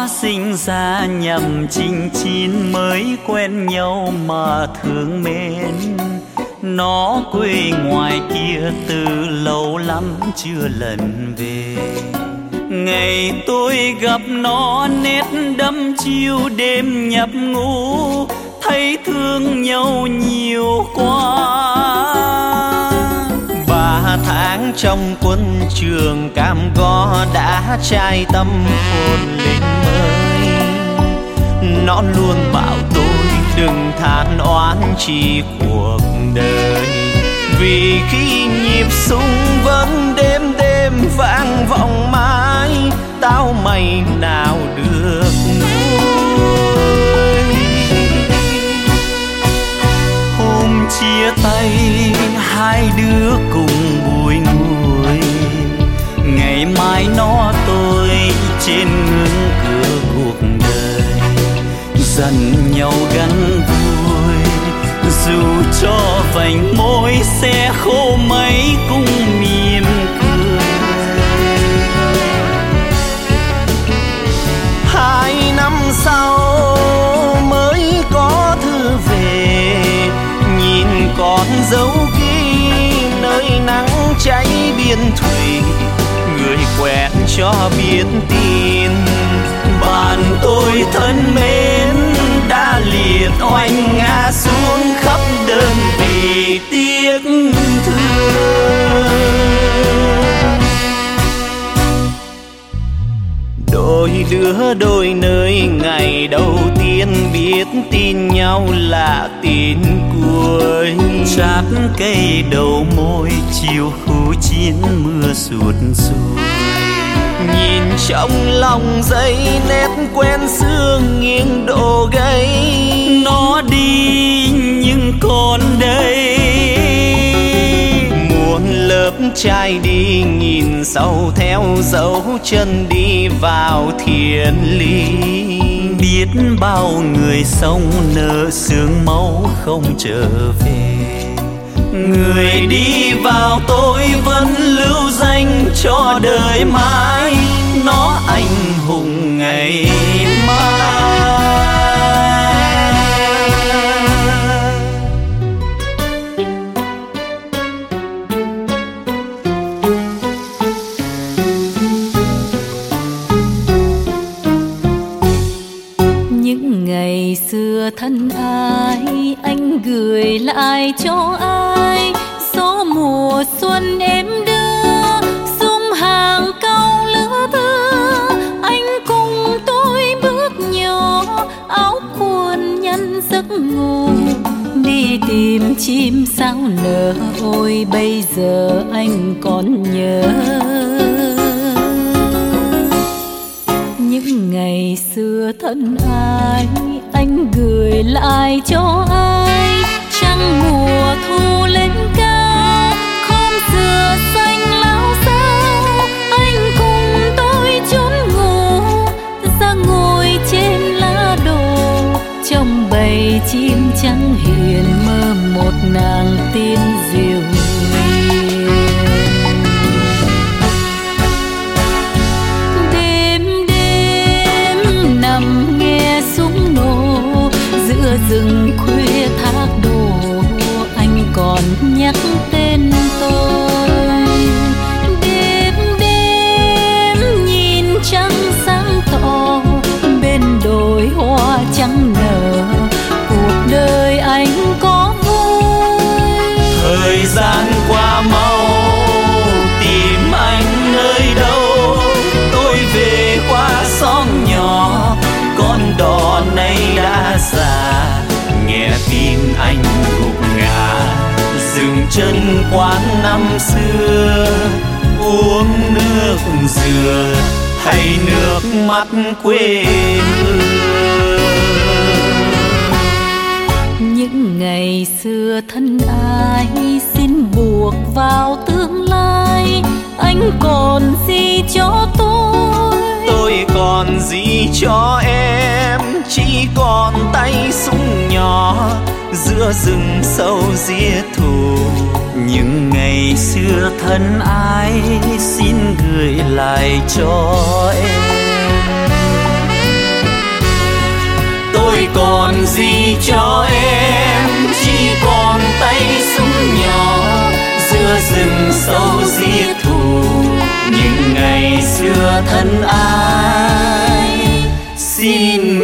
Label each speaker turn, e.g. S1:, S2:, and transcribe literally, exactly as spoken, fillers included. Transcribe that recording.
S1: sinh ra nhằm chinh chiến mới quen nhau mà thương mến. Nó quê ngoài kia từ lâu lắm chưa lần về. Ngày tôi gặp nó nét đắm chiêu đêm nhập ngũ, thấy thương nhau nhiều quá.
S2: Ba tháng trong quân trường cam go đã trai tâm hồn lên mới. Nó luôn bảo tôi đừng than oán chi cuộc đời, vì khi nhịp súng vẫn đêm đêm vang vọng mãi, tao mày nào được nuôi.
S1: Hôm chia tay hai đứa cùng bùi ngùi, ngày mai nó tôi trên ngưỡng cửa cuộc đời. Dần nhau gắn vui, dù cho vành môi sẽ khô mấy cũng mỉm cười.
S2: Hai năm sau mới có thư về, nhìn con dấu ghi nơi nắng cháy biên thủy, người quen cho biết tin.
S1: Bạn tôi thân mến đã liệt oanh ngã xuống khắp đơn vị tiếc thương.
S2: Đôi đứa đôi nơi ngày đầu tiên biết tin nhau là tin cuối.
S1: Chát cây đầu môi chiều khu chiến mưa sụt sùi.
S2: Nhìn trong lòng giấy nét quen xưa nghiêng độ gay.
S1: Nó đi nhưng còn đây,
S2: muôn lớp trai đi nhìn sau theo dấu chân đi vào thiên lý.
S1: Biết bao người sống nợ sương máu không trở về, người đi vào tôi vẫn lưu danh cho đời mãi. Nó anh hùng ngày mai.
S3: Những ngày xưa thân ái anh gửi lại cho ai, gió mùa xuân em đưa sum hàng câu lứa thơ. Anh cùng tôi bước nhỏ áo quần nhăn giấc ngủ, đi tìm chim sao nở. Ôi bây giờ anh còn nhớ những ngày xưa thân ái anh gửi lại cho ai. Trăng mùa thu lên cao, khóm dừa xanh lao xao. Anh cùng tôi trốn ngủ ra ngồi trên lá đồ, trong bầy chim trắng hiền mơ một nàng tiên diệu hiền. Đêm đêm nằm nghe súng nổ giữa rừng khuya thác đổ, anh còn nhắc tên tôi. Đêm đêm nhìn trăng sáng tỏ bên đồi hoa trắng nở, cuộc đời anh có vui.
S1: Thời gian qua mau tìm anh nơi đâu, tôi về qua xóm nhỏ con đò này đã già. Nghe tin anh gục ngã dừng chân quán năm xưa, uống nước dừa hay nước mắt quê hương.
S3: Những ngày xưa thân ái xin buộc vào tương lai, anh còn gì cho tôi?
S2: Tôi còn gì cho em, chỉ còn tay súng nhỏ giữa rừng sâu giết thù.
S1: Những ngày xưa thân ái xin gửi lại cho em. còn gì cho em, chỉ còn tay súng nhỏ giữa rừng sâu giết thù những ngày xưa thân ái. Xin